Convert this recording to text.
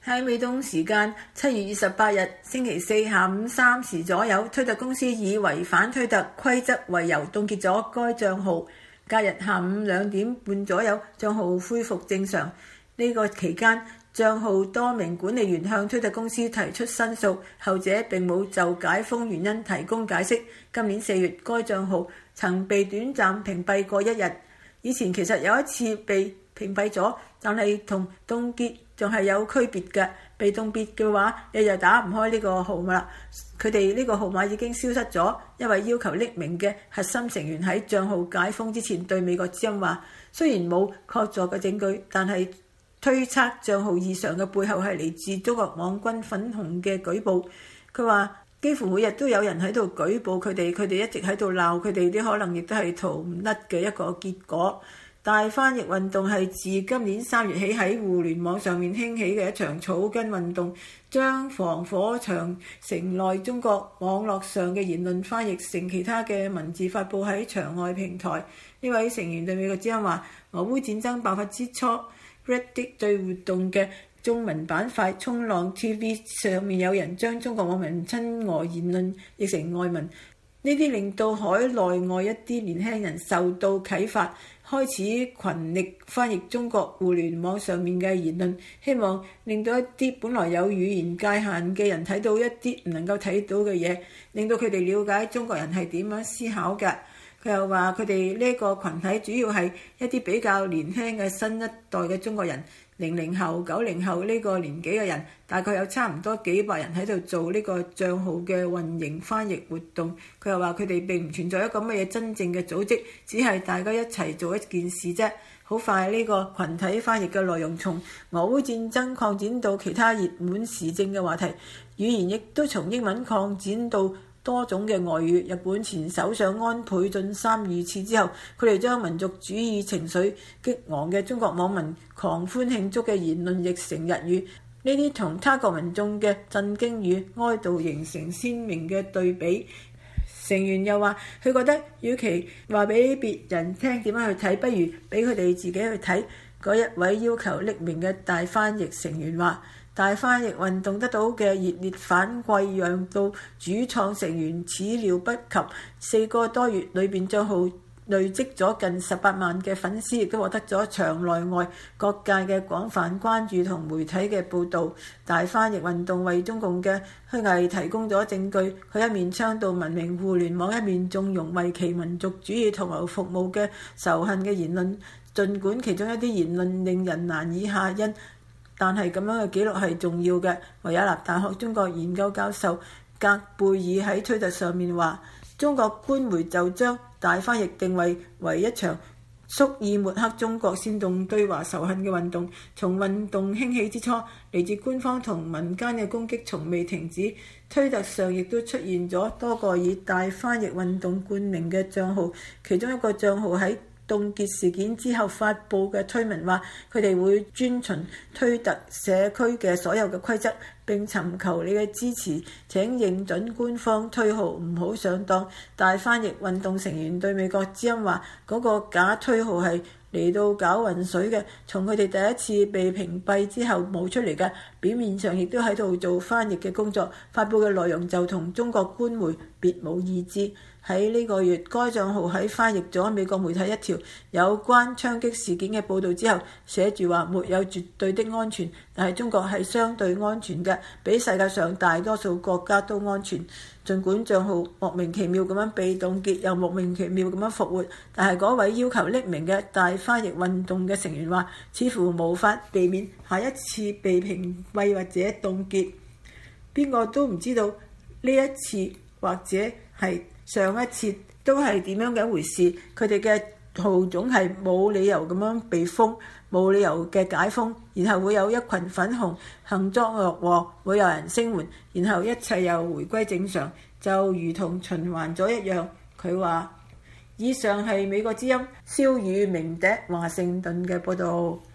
喺美東時間7月28日星期四下午3時左右，推特公司以違反推特規則為由凍結咗該帳號。隔日下午2點半左右，帳號恢復正常。呢個期間，帳號多名管理員向推特公司提出申訴，後者並冇就解封原因提供解釋。今年4月，該帳號曾被短暫屏蔽過1日。以前其實有一次被屏蔽咗，但係同凍結仲係有區別嘅。被凍結嘅話，你就打唔開呢個號碼啦。佢哋呢個號碼已經消失咗，因為要求匿名嘅核心成員喺帳號解封之前對美國之音話，雖然冇確鑿嘅證據，但係推測帳號異常嘅背後係嚟自中國網軍粉紅嘅舉報。佢話幾乎每日都有人喺度舉報佢哋一直喺度鬧佢哋，啲可能亦都係逃唔甩嘅一個結果。大翻譯運動係自今年3月起喺互聯網上面興起嘅一場草根運動，將防火牆城內中國網絡上嘅言論翻譯成其他嘅文字發佈喺牆外平台。呢位成員對美國之音話，俄烏戰爭爆發之初 Reddit 對活動嘅中文版塊衝浪 TV 上面有人將中國網民親俄言論譯成外文，呢啲令到海內外一啲年輕人受到啟發，開始群力翻譯中國互聯網上面嘅言論，希望令到一啲本來有語言界限嘅人睇到一啲唔能夠睇到嘅嘢，令到佢哋了解中國人係點樣思考嘅。佢又話佢哋呢個群體主要係一啲比較年輕嘅新一代嘅中國人，00後、90後呢個年紀嘅人，大概有差唔多幾百人喺度做呢個帳號嘅運營翻譯活動。佢又話佢哋並唔存在一個乜嘢真正嘅組織，只係大家一齊做一件事啫。好快呢個群體翻譯嘅內容從俄烏戰爭擴展到其他熱門時政嘅話題，語言亦都從英文擴展到多種嘅外語。日本前首相安倍晉三遇刺之後，佢哋將民族主義情緒激昂嘅中國網民狂歡慶祝嘅言論譯成日語，呢啲同他國民眾嘅震驚與哀悼形成鮮明嘅對比。成員又話，佢覺得與其話俾別人聽點樣去睇，不如俾佢哋自己去睇。嗰一位要求匿名嘅大翻譯成員話，大翻譯運動得到嘅熱烈反饋，讓到主創成員始料不及。4個多月裏邊，帳號累積咗近18萬嘅粉絲，亦都獲得咗場內外各界嘅廣泛關注同媒體嘅報導。大翻譯運動為中共嘅虛偽提供咗證據，佢一面倡導文明互聯網，一面縱容為其民族主義同埋服務嘅仇恨嘅言論。儘管其中一啲言論令人難以下咽，但係咁樣嘅記錄係重要嘅。維也納大學中國研究教授格貝爾喺推特上面話，中國官媒就將大翻譯定位為一場蓄意抹黑中國、煽動對華仇恨嘅運動。從運動興起之初，嚟自官方同民間嘅攻擊從未停止。推特上亦都出現咗多個以大翻譯運動冠名嘅帳號，其中一個帳號喺凍結事件之後發布嘅推文話，佢哋會遵循推特社區嘅所有嘅規則，並尋求你嘅支持。請認準官方推號，唔好上當。大翻譯運動成員對美國之音話，嗰個假推號係嚟到搞混水嘅，從佢哋第一次被屏蔽之後冒出嚟嘅，表面上亦都喺度做翻譯嘅工作，發布嘅內容就同中國官媒別無二致。喺呢個月，該帳號喺翻譯咗美國媒體一條有關槍擊事件嘅報導之後，寫住話沒有絕對的安全，但係中國係相對安全嘅，比世界上大多數國家都安全。儘管帳號莫名其妙咁樣被凍結，又莫名其妙咁樣復活，但係嗰位要求匿名嘅大翻譯運動嘅成員話，似乎無法避免下一次被屏蔽或者凍結。邊個都唔知道呢一次或者係上一次都係點樣嘅一回事。佢哋嘅號總係冇理由咁樣被封，冇理由嘅解封，然後會有一群粉紅行作惡禍，會有人聲援，然後一切又回歸正常，就如同循環咗一樣。佢話：以上係美國之音蕭宇明笛華盛頓嘅報導。